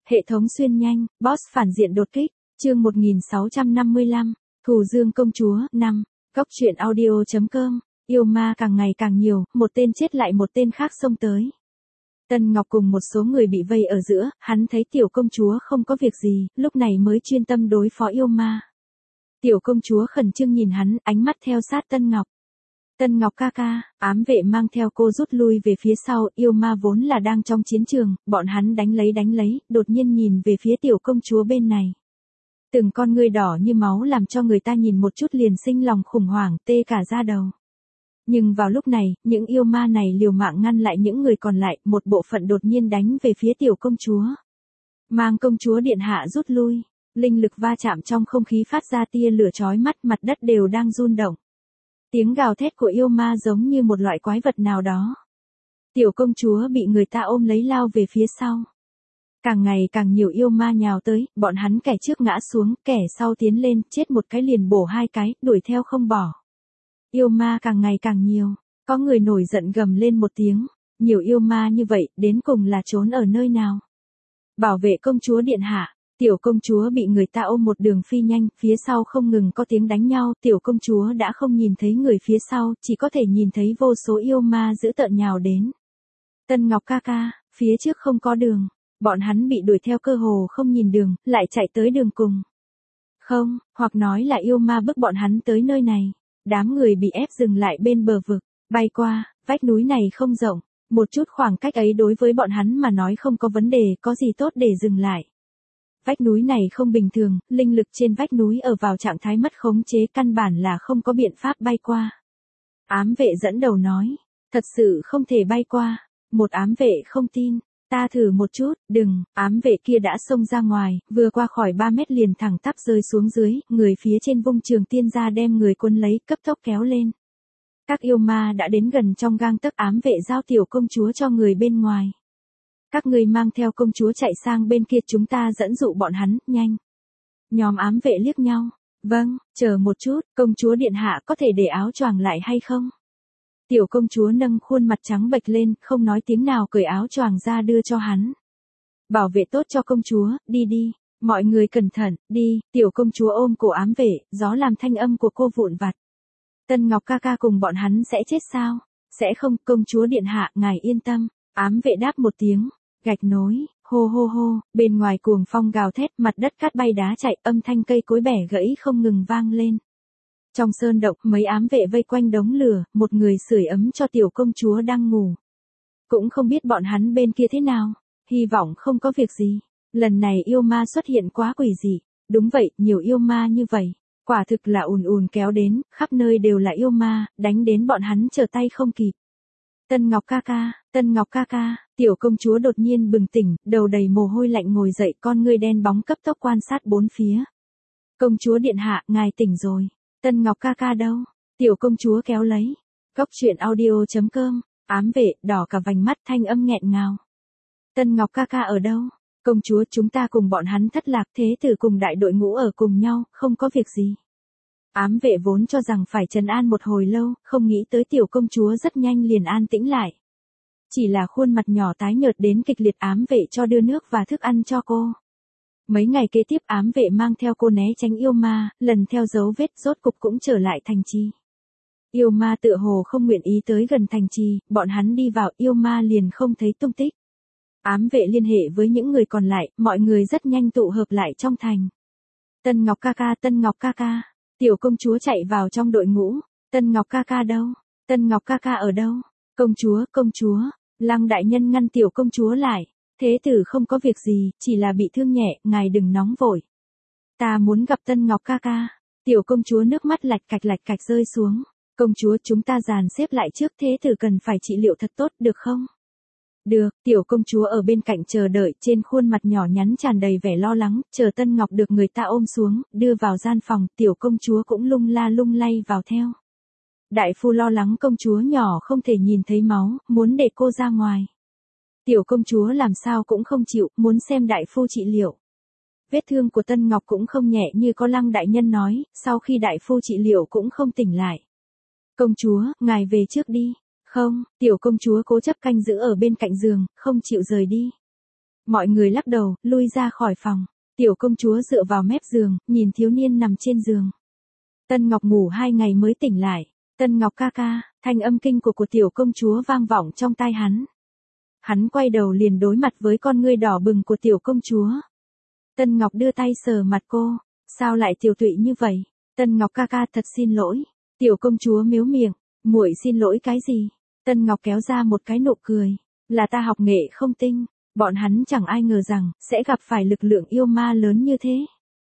Hệ thống xuyên nhanh, boss phản diện đột kích, chương 1655, Thù Dương công chúa, 5, Góc truyện audio.com, yêu ma càng ngày càng nhiều, một tên chết lại một tên khác xông tới. Tân Ngọc cùng một số người bị vây ở giữa, hắn thấy tiểu công chúa không có việc gì, lúc này mới chuyên tâm đối phó yêu ma. Tiểu công chúa khẩn trương nhìn hắn, ánh mắt theo sát Tân Ngọc. Tân Ngọc ca ca, ám vệ mang theo cô rút lui về phía sau, yêu ma vốn là đang trong chiến trường, bọn hắn đánh lấy, đột nhiên nhìn về phía tiểu công chúa bên này. Từng con ngươi đỏ như máu làm cho người ta nhìn một chút liền sinh lòng khủng hoảng, tê cả da đầu. Nhưng vào lúc này, những yêu ma này liều mạng ngăn lại những người còn lại, một bộ phận đột nhiên đánh về phía tiểu công chúa. Mang công chúa điện hạ rút lui, linh lực va chạm trong không khí phát ra tia lửa chói mắt, mặt đất đều đang run động. Tiếng gào thét của yêu ma giống như một loại quái vật nào đó. Tiểu công chúa bị người ta ôm lấy lao về phía sau. Càng ngày càng nhiều yêu ma nhào tới, bọn hắn kẻ trước ngã xuống, kẻ sau tiến lên, chết một cái liền bổ hai cái, đuổi theo không bỏ. Yêu ma càng ngày càng nhiều, có người nổi giận gầm lên một tiếng, nhiều yêu ma như vậy, đến cùng là trốn ở nơi nào? Bảo vệ công chúa điện hạ. Tiểu công chúa bị người ta ôm một đường phi nhanh, phía sau không ngừng có tiếng đánh nhau, tiểu công chúa đã không nhìn thấy người phía sau, chỉ có thể nhìn thấy vô số yêu ma dữ tợn nhào đến. Tân Ngọc ca ca, phía trước không có đường, bọn hắn bị đuổi theo cơ hồ không nhìn đường, lại chạy tới đường cùng. Không, hoặc nói là yêu ma bức bọn hắn tới nơi này, đám người bị ép dừng lại bên bờ vực, bay qua, vách núi này không rộng, một chút khoảng cách ấy đối với bọn hắn mà nói không có vấn đề, có gì tốt để dừng lại. Vách núi này không bình thường, linh lực trên vách núi ở vào trạng thái mất khống chế, căn bản là không có biện pháp bay qua. Ám vệ dẫn đầu nói, thật sự không thể bay qua. Một ám vệ không tin, ta thử một chút, đừng, ám vệ kia đã xông ra ngoài, vừa qua khỏi 3 mét liền thẳng tắp rơi xuống dưới, người phía trên vung trường tiên ra đem người cuốn lấy, cấp tốc kéo lên. Các yêu ma đã đến gần trong gang tấc, ám vệ giao tiểu công chúa cho người bên ngoài. Các ngươi mang theo công chúa chạy sang bên kia, chúng ta dẫn dụ bọn hắn, nhanh. Nhóm ám vệ liếc nhau, vâng, chờ một chút, công chúa điện hạ có thể để áo choàng lại hay không? Tiểu công chúa nâng khuôn mặt trắng bệch lên, không nói tiếng nào cởi áo choàng ra đưa cho hắn. Bảo vệ tốt cho công chúa, đi đi, mọi người cẩn thận, đi, tiểu công chúa ôm cổ ám vệ, gió làm thanh âm của cô vụn vặt. Tân Ngọc ca ca cùng bọn hắn sẽ chết sao? Sẽ không, công chúa điện hạ, ngài yên tâm. Ám vệ đáp một tiếng, gạch nối, hô hô hô, bên ngoài cuồng phong gào thét, mặt đất cát bay đá chạy, âm thanh cây cối bẻ gãy không ngừng vang lên. Trong sơn động, mấy ám vệ vây quanh đống lửa, một người sưởi ấm cho tiểu công chúa đang ngủ. Cũng không biết bọn hắn bên kia thế nào, hy vọng không có việc gì. Lần này yêu ma xuất hiện quá quỷ dị, đúng vậy, nhiều yêu ma như vậy, quả thực là ùn ùn kéo đến, khắp nơi đều là yêu ma, đánh đến bọn hắn trở tay không kịp. Tân Ngọc ca ca, tiểu công chúa đột nhiên bừng tỉnh, đầu đầy mồ hôi lạnh ngồi dậy, con ngươi đen bóng cấp tốc quan sát bốn phía. Công chúa điện hạ, ngài tỉnh rồi. Tân Ngọc ca ca đâu? Tiểu công chúa kéo lấy. Góc truyện audio.com, ám vệ, đỏ cả vành mắt, thanh âm nghẹn ngào. Tân Ngọc ca ca ở đâu? Công chúa, chúng ta cùng bọn hắn thất lạc, thế tử cùng đại đội ngũ ở cùng nhau, không có việc gì. Ám vệ vốn cho rằng phải trấn an một hồi lâu, không nghĩ tới tiểu công chúa rất nhanh liền an tĩnh lại. Chỉ là khuôn mặt nhỏ tái nhợt đến kịch liệt, ám vệ cho đưa nước và thức ăn cho cô. Mấy ngày kế tiếp ám vệ mang theo cô né tránh yêu ma, lần theo dấu vết rốt cục cũng trở lại thành trì. Yêu ma tựa hồ không nguyện ý tới gần thành trì, bọn hắn đi vào, yêu ma liền không thấy tung tích. Ám vệ liên hệ với những người còn lại, mọi người rất nhanh tụ hợp lại trong thành. Tân Ngọc ca ca. Tiểu công chúa chạy vào trong đội ngũ. Tân Ngọc ca ca đâu? Tân Ngọc ca ca ở đâu? Công chúa. Lăng đại nhân ngăn tiểu công chúa lại. Thế tử không có việc gì, chỉ là bị thương nhẹ, ngài đừng nóng vội. Ta muốn gặp Tân Ngọc ca ca. Tiểu công chúa nước mắt lạch cạch rơi xuống. Công chúa, chúng ta dàn xếp lại trước, thế tử cần phải trị liệu thật tốt, được không? Được, tiểu công chúa ở bên cạnh chờ đợi, trên khuôn mặt nhỏ nhắn tràn đầy vẻ lo lắng, chờ Tân Ngọc được người ta ôm xuống, đưa vào gian phòng, tiểu công chúa cũng lung la lung lay vào theo. Đại phu lo lắng công chúa nhỏ không thể nhìn thấy máu, muốn để cô ra ngoài. Tiểu công chúa làm sao cũng không chịu, muốn xem đại phu trị liệu. Vết thương của Tân Ngọc cũng không nhẹ như có Lăng đại nhân nói, sau khi đại phu trị liệu cũng không tỉnh lại. Công chúa, ngài về trước đi. Không, tiểu công chúa cố chấp canh giữ ở bên cạnh giường, không chịu rời đi. Mọi người lắc đầu, lui ra khỏi phòng. Tiểu công chúa dựa vào mép giường, nhìn thiếu niên nằm trên giường. Tân Ngọc ngủ 2 ngày mới tỉnh lại. Tân Ngọc ca ca, thanh âm kinh của tiểu công chúa vang vọng trong tai hắn. Hắn quay đầu liền đối mặt với con ngươi đỏ bừng của tiểu công chúa. Tân Ngọc đưa tay sờ mặt cô. Sao lại tiểu tụy như vậy? Tân Ngọc ca ca thật xin lỗi. Tiểu công chúa mếu miệng. Muội xin lỗi cái gì? Tân Ngọc kéo ra một cái nụ cười. Là ta học nghệ không tinh. Bọn hắn chẳng ai ngờ rằng, sẽ gặp phải lực lượng yêu ma lớn như thế.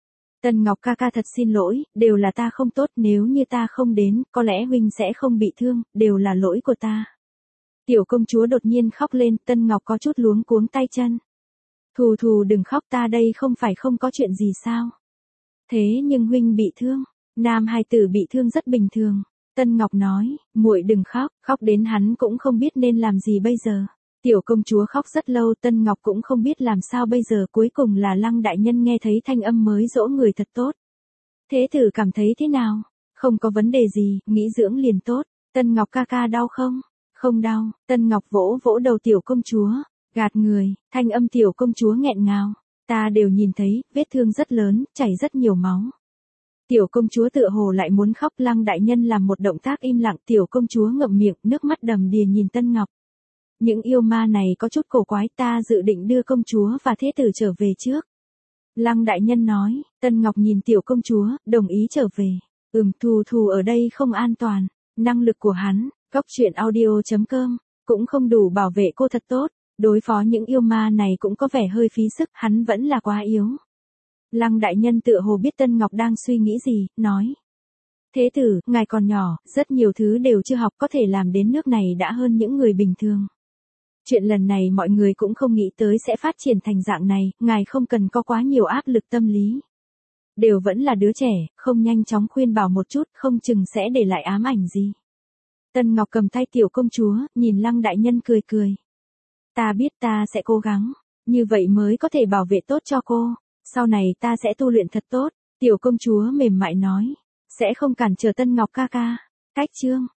Tân Ngọc ca ca thật xin lỗi, đều là ta không tốt, nếu như ta không đến, có lẽ huynh sẽ không bị thương, đều là lỗi của ta. Tiểu công chúa đột nhiên khóc lên, Tân Ngọc có chút luống cuống tay chân. Thù thù đừng khóc, ta đây không phải không có chuyện gì sao? Thế nhưng huynh bị thương, nam hài tử bị thương rất bình thường. Tân Ngọc nói, muội đừng khóc, khóc đến hắn cũng không biết nên làm gì bây giờ. Tiểu công chúa khóc rất lâu, Tân Ngọc cũng không biết làm sao bây giờ, cuối cùng là Lăng đại nhân nghe thấy thanh âm mới dỗ người thật tốt. Thế tử cảm thấy thế nào? Không có vấn đề gì, nghĩ dưỡng liền tốt. Tân Ngọc ca ca đau không? Không đau. Tân Ngọc vỗ vỗ đầu tiểu công chúa, gạt người, thanh âm tiểu công chúa nghẹn ngào. Ta đều nhìn thấy, vết thương rất lớn, chảy rất nhiều máu. Tiểu công chúa tựa hồ lại muốn khóc, Lăng đại nhân làm một động tác im lặng, tiểu công chúa ngậm miệng, nước mắt đầm đìa nhìn Tân Ngọc. Những yêu ma này có chút cổ quái, ta dự định đưa công chúa và thế tử trở về trước. Lăng đại nhân nói. Tân Ngọc nhìn tiểu công chúa, đồng ý trở về. Thù thù ở đây không an toàn. Năng lực của hắn, goctruyện.audio.com, cũng không đủ bảo vệ cô thật tốt. Đối phó những yêu ma này cũng có vẻ hơi phí sức, hắn vẫn là quá yếu. Lăng đại nhân tựa hồ biết Tân Ngọc đang suy nghĩ gì, nói. Thế tử, ngài còn nhỏ, rất nhiều thứ đều chưa học, có thể làm đến nước này đã hơn những người bình thường. Chuyện lần này mọi người cũng không nghĩ tới sẽ phát triển thành dạng này, ngài không cần có quá nhiều áp lực tâm lý. Đều vẫn là đứa trẻ, không nhanh chóng khuyên bảo một chút, không chừng sẽ để lại ám ảnh gì. Tân Ngọc cầm tay tiểu công chúa, nhìn Lăng đại nhân cười cười. Ta biết ta sẽ cố gắng, như vậy mới có thể bảo vệ tốt cho cô, sau này ta sẽ tu luyện thật tốt. Tiểu công chúa mềm mại nói, sẽ không cản trở Tân Ngọc ca ca. Cách chương